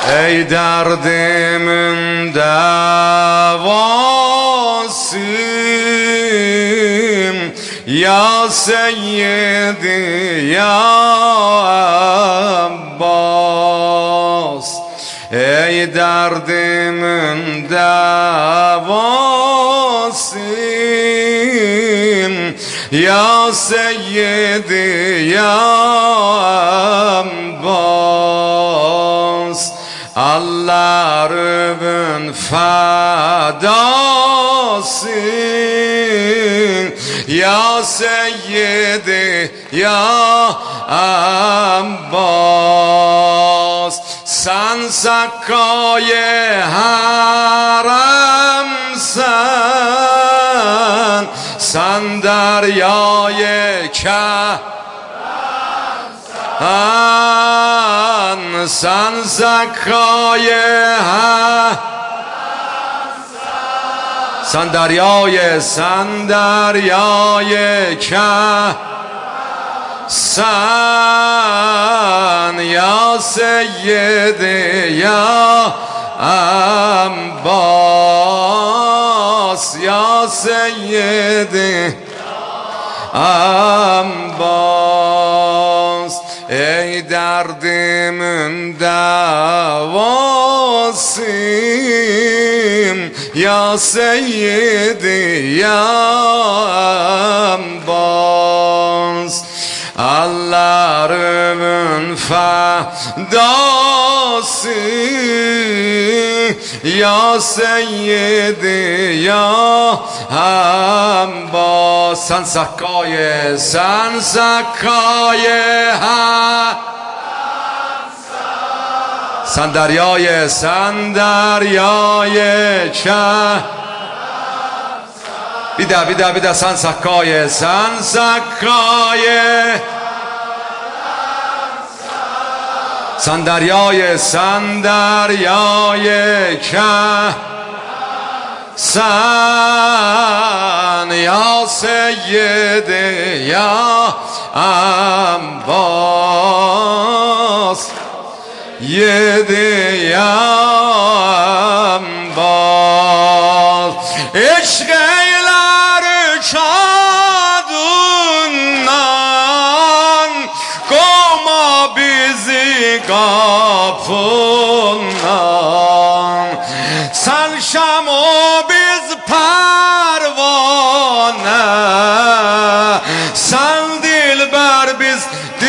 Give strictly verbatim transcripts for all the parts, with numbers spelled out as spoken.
ای دردمون دواسیم یا سیدی یا عباس. ای دردمون دواسیم یا سیدی یا عباس. الله رو بن فداسین یا سیدی یا عباس. سن سکای حرم سن، سن دریای که ان سن سکای ها سن دریای سن دریای که سن یا سیدی یا عباس یا سیدی عباس. ای دردمون دواسیم یا سیدی یا عباس. الله رو بن فداسیم یا سیدی یا عباس. سن سکای سن سکای ها سن دریای سن دریای چه بیده بیده بیده سن سکای سن سکای سن دریای سن دریای که سن یا سیدی یا عباس یدی یا عباس. عشق ایلر çadından koma bizi kapından. Sen şam o biz pervane, sen dilber biz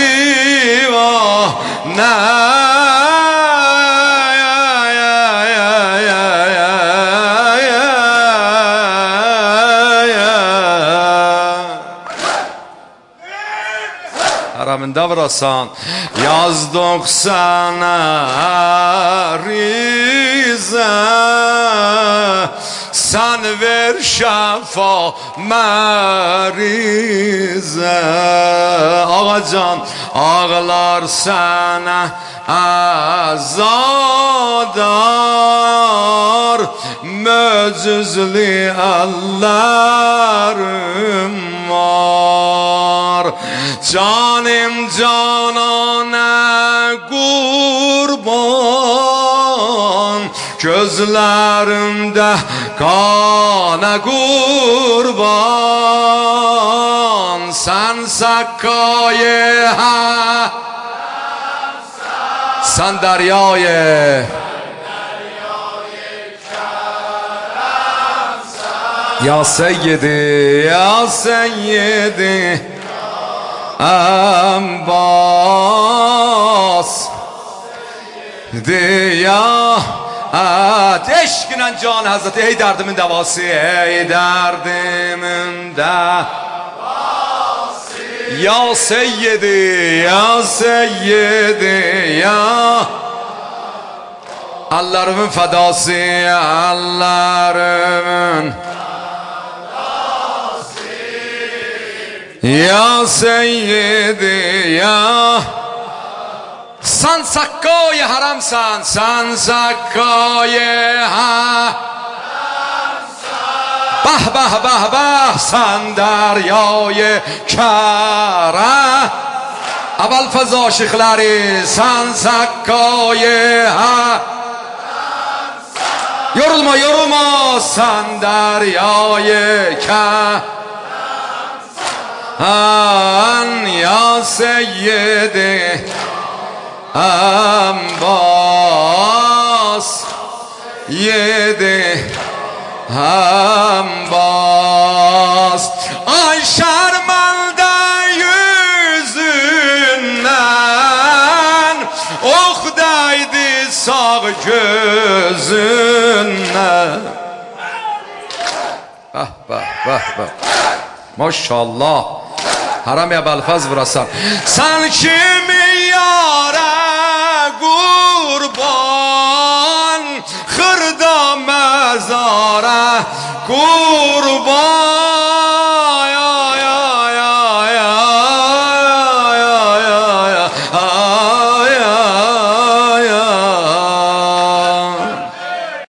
divane. Haramında vurasan yazdık sana rize, sen ver şafa merize. Ağacan ağlar sana azadar, mecüzli ellerim var. Canım canana kurban, gözlerimde kana kurban. Sen sakkayı ha sen deryayı ya seyyidi ya seyyidi Abbas diya at eşkinen can Hazreti. Ey derdimin devası, ey derdimin devası ya seyyidi ya seyyidi ya Allah'ımın fedası, Allah'ımın ya seyyidi ya. Sen sakkay haramsan, sen sakkay ha bah bah bah bah, sen deryay kara اول فضا شیخلری سن سکای ها yorulma yorulma sen deryayı kan ya seyyidi Ambas yedi Ambas ay şarmanda yüzünden ok değdi sağ gözünden. Bah bah bah bah maşallah haram ya balfaz vurasan sen kimi yara kurban hırda mezara kurban